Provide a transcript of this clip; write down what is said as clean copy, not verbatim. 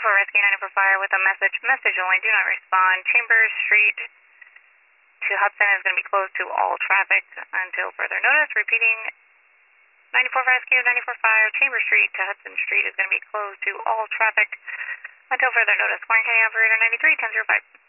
Rescue 94 Fire with a message only, do not respond. Chambers Street to Hudson is going to be closed to all traffic until further notice. Repeating, 94 Rescue 94 Fire, Chambers Street to Hudson Street is going to be closed to all traffic until further notice. Warren County Operator 93, 1005.